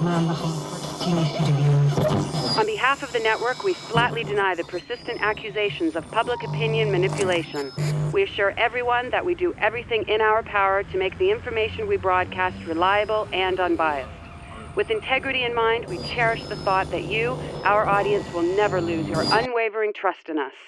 On behalf of the network, we flatly deny the persistent accusations of public opinion manipulation. We assure everyone that we do everything in our power to make the information we broadcast reliable and unbiased. With integrity in mind, we cherish the thought that you, our audience, will never lose your unwavering trust in us.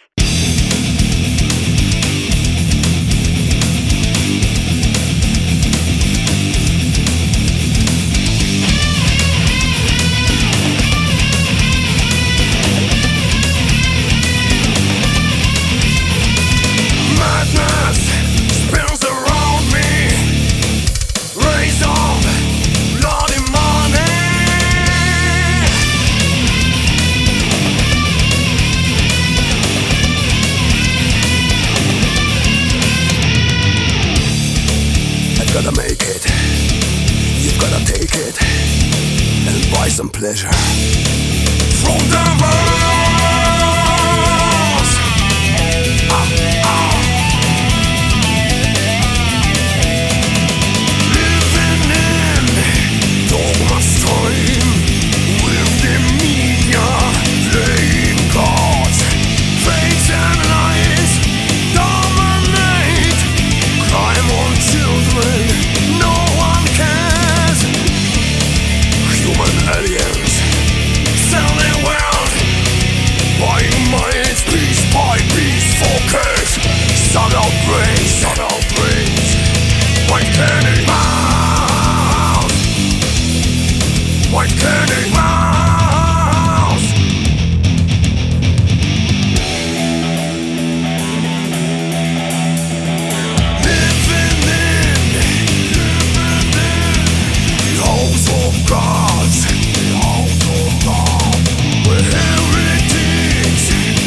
Gotta make it, you've gotta take it, and buy some pleasure from the walls. Living in dogma's time, with the media playing cards, fakes and lies dominate, crime on children. No one cares. Human aliens sell their world, buying minds piece by piece. Focus, suck out brains, suck out brains. White candy mouse, white candy mouse. Living in house of gods, the house of God, where heretics,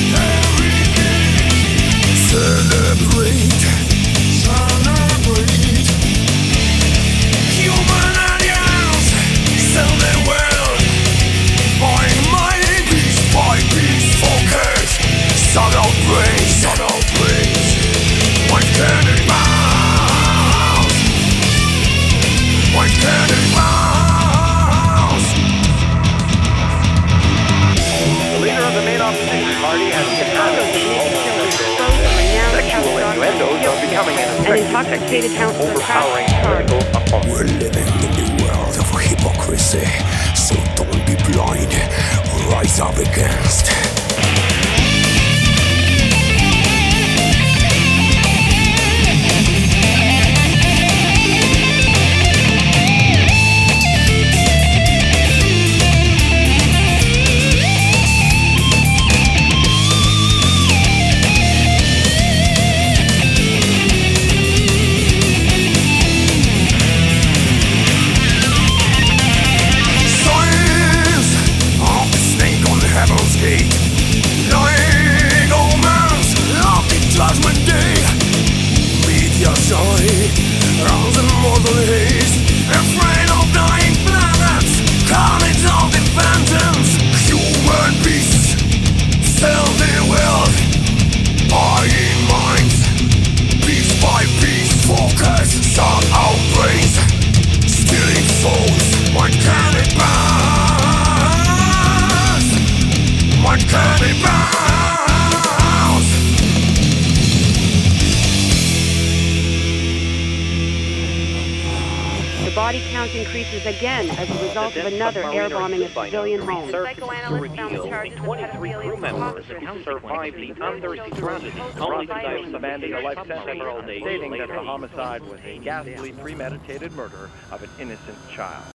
celebrate, celebrate. Human aliens sell their world, buying money piece by piece. Focus, suck out brains, suck out brains. White candy mouse, white candy mouse. The leader of the main opposition party has sexual innuendos are becoming An intoxicated council overpowering political opponents. We're living in the world of hypocrisy, so don't be blind. Rise up against. The body count increases again as a result of another air bombing of civilian homes. Psychoanalysts found the charges of 23 crew members who survived the undersea tragedy. Only today demanding a life sentence, stating that the homicide was a ghastly, premeditated murder of an innocent child.